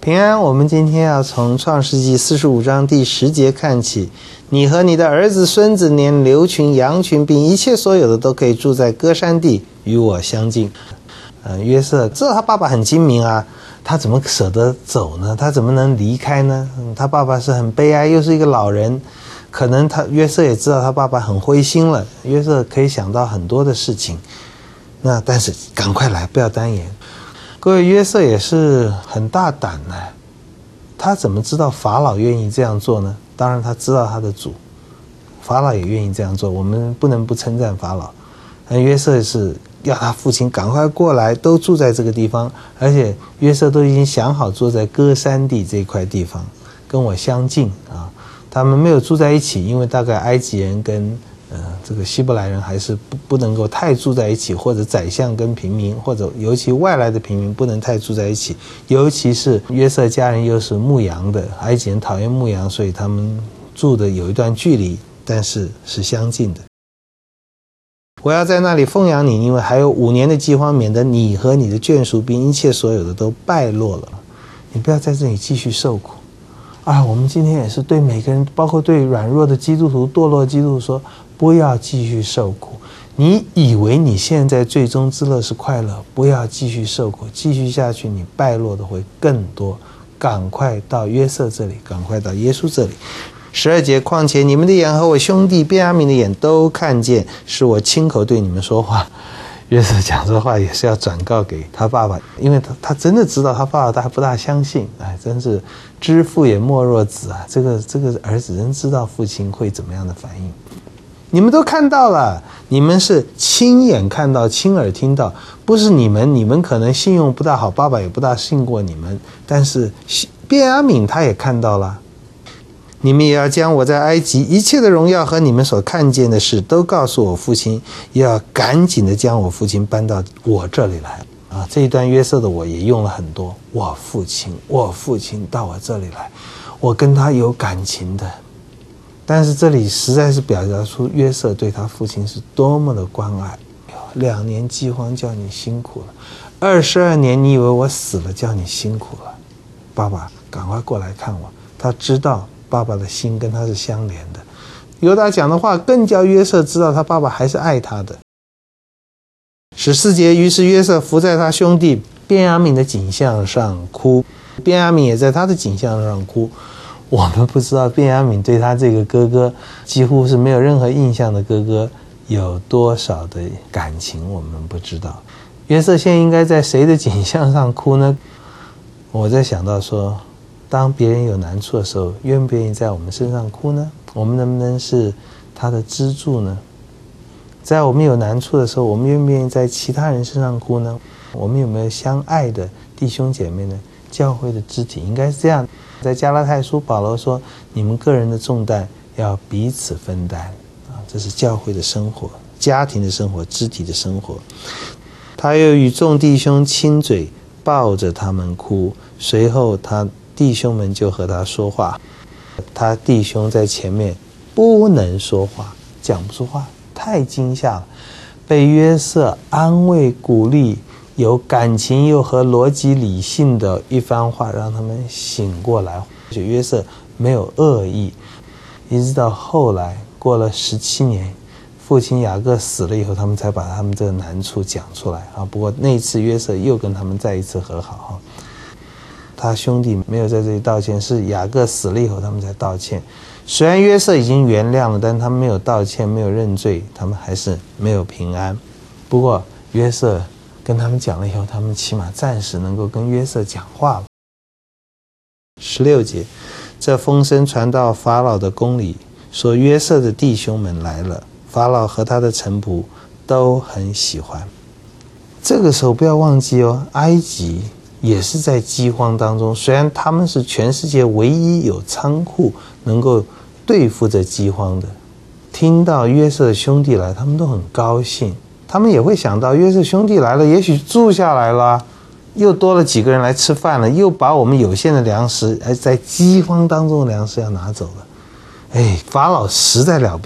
平安，我们今天要从创世纪45章第10节看起。你和你的儿子、孙子，连牛群、羊群，并一切所有的，都可以住在歌珊地，与我相近。约瑟知道他爸爸很精明啊，他怎么舍得走呢？他怎么能离开呢？他爸爸是很悲哀，又是一个老人，可能约瑟也知道他爸爸很灰心了。约瑟可以想到很多的事情，但是赶快来，不要单言。各位，约瑟也是很大胆的，他怎么知道法老愿意这样做呢？当然他知道他的主，法老也愿意这样做，我们不能不称赞法老。约瑟是要他父亲赶快过来，都住在这个地方，而且约瑟都已经想好住在歌珊地这块地方，跟我相近啊。他们没有住在一起，因为大概埃及人跟这个希伯来人还是不能够太住在一起，或者宰相跟平民，或者尤其外来的平民不能太住在一起。尤其是约瑟家人又是牧羊的，埃及人讨厌牧羊，所以他们住的有一段距离，但是是相近的。我要在那里奉养你，因为还有5年的饥荒，免得你和你的眷属并一切所有的都败落了。你不要在这里继续受苦啊！我们今天也是对每个人，包括对软弱的基督徒、堕落基督徒说，不要继续受苦。你以为你现在最终之乐是快乐，不要继续受苦，继续下去你败落的会更多。赶快到约瑟这里，赶快到耶稣这里。12节，况且你们的眼和我兄弟便雅悯的眼都看见，是我亲口对你们说话。约瑟讲这话也是要转告给他爸爸，因为他真的知道他爸爸不大相信，真是知父也莫若子啊！这个儿子真知道父亲会怎么样的反应。你们都看到了，你们是亲眼看到、亲耳听到，不是你们可能信用不大好，爸爸也不大信过你们，但是便雅悯他也看到了。你们也要将我在埃及一切的荣耀和你们所看见的事都告诉我父亲，也要赶紧的将我父亲搬到我这里来啊！这一段约瑟的我也用了很多，我父亲到我这里来，我跟他有感情的。但是这里实在是表达出约瑟对他父亲是多么的关爱。2年饥荒叫你辛苦了，22年你以为我死了叫你辛苦了，爸爸赶快过来看我。他知道爸爸的心跟他是相连的。犹大讲的话更叫约瑟知道他爸爸还是爱他的。14节，于是约瑟伏在他兄弟便雅悯的颈项上哭，便雅悯也在他的颈项上哭。我们不知道便雅悯对他这个哥哥几乎是没有任何印象的哥哥有多少的感情，我们不知道。约瑟现在应该在谁的颈项上哭呢？我在想到说，当别人有难处的时候，愿不愿意在我们身上哭呢？我们能不能是他的支柱呢？在我们有难处的时候，我们愿不愿意在其他人身上哭呢？我们有没有相爱的弟兄姐妹呢？教会的肢体应该是这样。在加拉太书，保罗说，你们个人的重担要彼此分担啊，这是教会的生活、家庭的生活、肢体的生活。他又与众弟兄亲嘴，抱着他们哭，随后他弟兄们就和他说话，他弟兄在前面不能说话，讲不出话，太惊吓了。被约瑟安慰鼓励，有感情又和逻辑理性的一番话，让他们醒过来。约瑟没有恶意，一直到后来过了17年，父亲雅各死了以后，他们才把他们这个难处讲出来啊。不过那一次约瑟又跟他们再一次和好。他兄弟没有在这里道歉，是雅各死了以后他们才道歉。虽然约瑟已经原谅了，但他们没有道歉，没有认罪，他们还是没有平安。不过约瑟跟他们讲了以后，他们起码暂时能够跟约瑟讲话了。16节，这风声传到法老的宫里，说约瑟的弟兄们来了，法老和他的臣仆都很喜欢。这个时候不要忘记哦，埃及也是在饥荒当中，虽然他们是全世界唯一有仓库能够对付这饥荒的。听到约瑟的兄弟来，他们都很高兴，他们也会想到约瑟兄弟来了，也许住下来了，又多了几个人来吃饭了，又把我们有限的粮食，在饥荒当中的粮食要拿走了。法老实在了不起，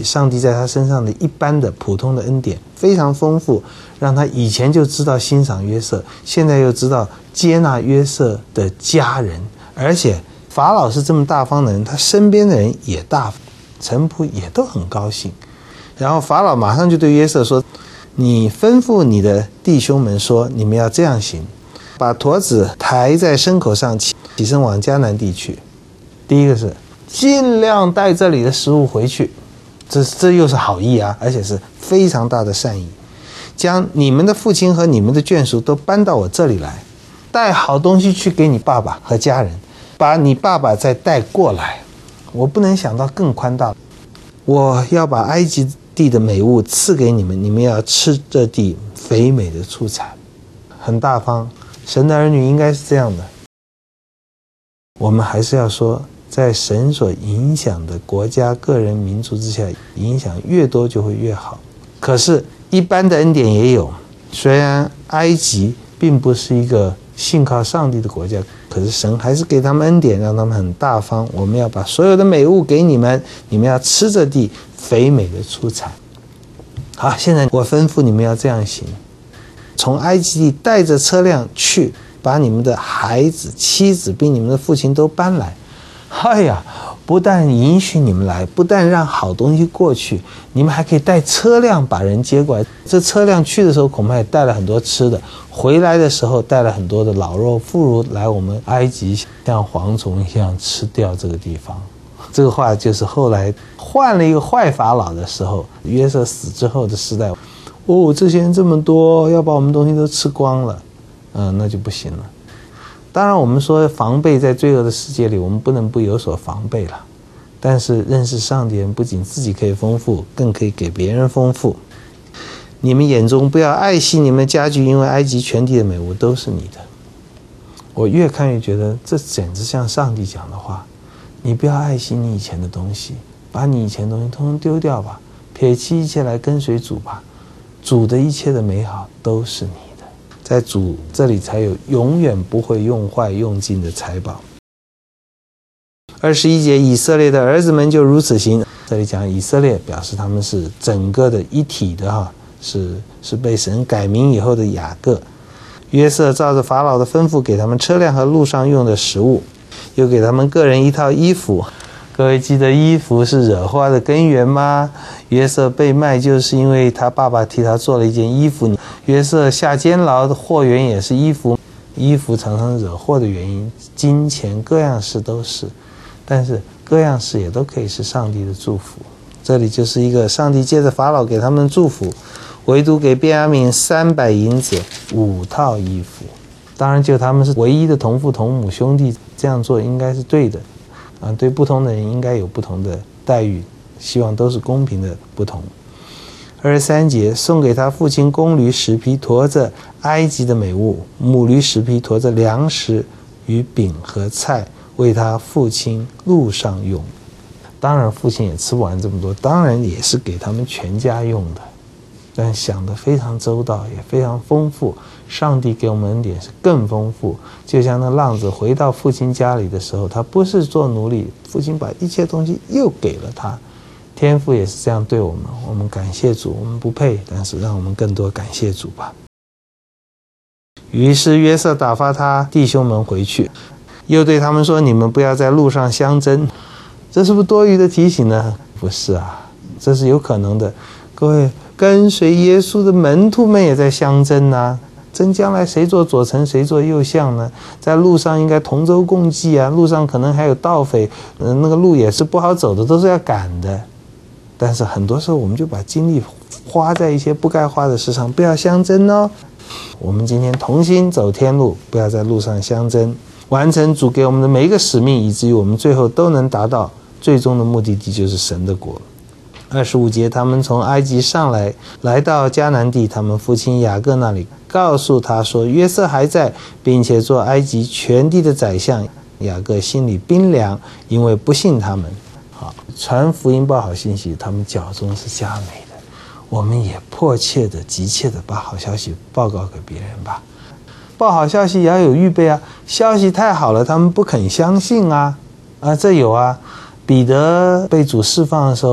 上帝在他身上的一般的普通的恩典非常丰富，让他以前就知道欣赏约瑟，现在又知道接纳约瑟的家人，而且法老是这么大方的人，他身边的人也大方，臣仆也都很高兴。然后法老马上就对约瑟说，你吩咐你的弟兄们说，你们要这样行，把驼子抬在牲口上，起身往迦南地去。第一个是尽量带这里的食物回去，这又是好意啊，而且是非常大的善意。将你们的父亲和你们的眷属都搬到我这里来，带好东西去给你爸爸和家人，把你爸爸再带过来。我不能想到更宽大，我要把埃及地的美物赐给你们，你们要吃这地肥美的出产。很大方，神的儿女应该是这样的。我们还是要说，在神所影响的国家、个人、民族之下，影响越多就会越好。可是一般的恩典也有，虽然埃及并不是一个信靠上帝的国家，可是神还是给他们恩典，让他们很大方。我们要把所有的美物给你们，你们要吃这地肥美的出产。好，现在我吩咐你们要这样行，从埃及地带着车辆去，把你们的孩子、妻子并你们的父亲都搬来。哎呀，不但允许你们来，不但让好东西过去，你们还可以带车辆把人接过来。这车辆去的时候恐怕也带了很多吃的，回来的时候带了很多的老弱妇孺来我们埃及，像蝗虫一样吃掉这个地方。这个话就是后来换了一个坏法老的时候，约瑟死之后的时代，这些人这么多，要把我们东西都吃光了，那就不行了。当然我们说防备，在罪恶的世界里我们不能不有所防备了，但是认识上帝人不仅自己可以丰富，更可以给别人丰富。你们眼中不要爱惜你们的家具，因为埃及全地的美物都是你的。我越看越觉得这简直像上帝讲的话，你不要爱惜你以前的东西，把你以前的东西通通丢掉吧，撇弃一切来跟随主吧，主的一切的美好都是你的，在主这里才有永远不会用坏用尽的财宝。21节，以色列的儿子们就如此行。这里讲以色列，表示他们是整个的一体的是被神改名以后的雅各。约瑟照着法老的吩咐，给他们车辆和路上用的食物，又给他们个人一套衣服。各位记得衣服是惹祸的根源吗？约瑟被卖就是因为他爸爸替他做了一件衣服。约瑟下监牢的祸源也是衣服，衣服常常惹祸的原因，金钱各样事都是，但是各样事也都可以是上帝的祝福。这里就是一个上帝借着法老给他们的祝福，唯独给便雅悯300银子5套衣服。当然就他们是唯一的同父同母兄弟，这样做应该是对的对不同的人应该有不同的待遇，希望都是公平的不同。23节，送给他父亲公驴10匹，驮着埃及的美物；母驴10匹，驮着粮食与饼和菜，为他父亲路上用。当然父亲也吃不完这么多，当然也是给他们全家用的，但想得非常周到，也非常丰富。上帝给我们恩典是更丰富，就像那浪子回到父亲家里的时候，他不是做奴隶，父亲把一切东西又给了他。天父也是这样对我们，我们感谢主，我们不配，但是让我们更多感谢主吧。于是约瑟打发他弟兄们回去，又对他们说，你们不要在路上相争。这是不是多余的提醒呢？不是啊，这是有可能的。各位，跟随耶稣的门徒们也在相争啊，争将来谁做左丞谁做右相呢？在路上应该同舟共济啊，路上可能还有盗匪，那个路也是不好走的，都是要赶的。但是很多时候我们就把精力花在一些不该花的事上，不要相争哦。我们今天同心走天路，不要在路上相争，完成主给我们的每一个使命，以至于我们最后都能达到最终的目的地，就是神的国。25节，他们从埃及上来，来到迦南地，他们父亲雅各那里，告诉他说，约瑟还在，并且做埃及全地的宰相。雅各心里冰凉，因为不信他们。好，传福音报好信息，他们脚中是佳美的。我们也迫切的、急切的把好消息报告给别人吧。报好消息也要有预备啊，消息太好了，他们不肯相信啊。这有啊，彼得被主释放的时候，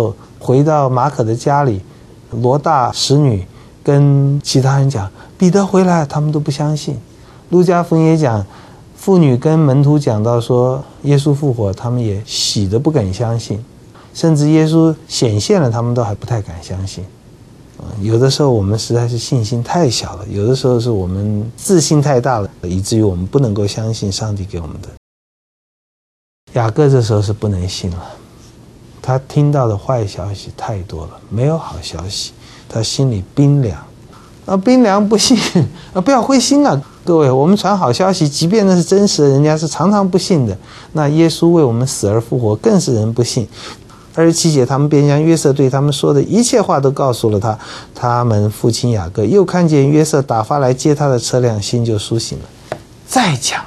回到马可的家里，罗大使女跟其他人讲彼得回来，他们都不相信。路加福音也讲，妇女跟门徒讲到说耶稣复活，他们也喜得不敢相信，甚至耶稣显现了，他们都还不太敢相信。有的时候我们实在是信心太小了，有的时候是我们自信太大了，以至于我们不能够相信上帝给我们的。雅各这时候是不能信了，他听到的坏消息太多了，没有好消息，他心里冰凉。冰凉不信不要灰心啊，各位，我们传好消息，即便那是真实的，人家是常常不信的。那耶稣为我们死而复活，更是人不信。27节，他们便将约瑟对他们说的一切话都告诉了他。他们父亲雅各又看见约瑟打发来接他的车辆，心就苏醒了。再讲，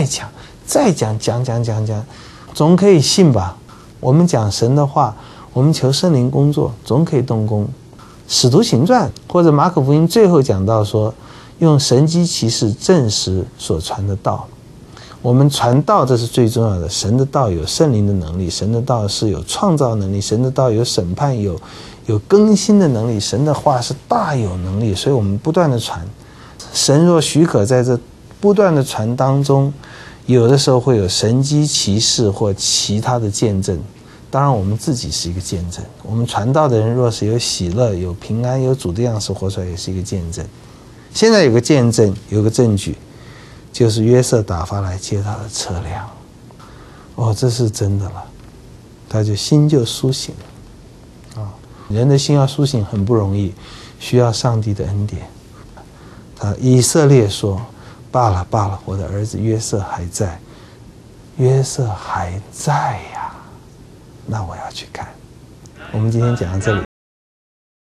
总可以信吧？我们讲神的话，我们求圣灵工作，总可以动工。使徒行传或者马可福音最后讲到说，用神迹奇事证实所传的道。我们传道这是最重要的，神的道有圣灵的能力，神的道是有创造能力，神的道有审判，有更新的能力，神的话是大有能力，所以我们不断的传。神若许可，在这不断的传当中，有的时候会有神迹奇事或其他的见证。当然我们自己是一个见证，我们传道的人若是有喜乐有平安有主的样式活出来，也是一个见证。现在有个见证，有个证据，就是约瑟打发来接他的车辆。这是真的了，他就心就苏醒了。人的心要苏醒很不容易，需要上帝的恩典。以色列说，罢了，我的儿子约瑟还在。约瑟还在呀，那我要去看。我们今天讲到这里。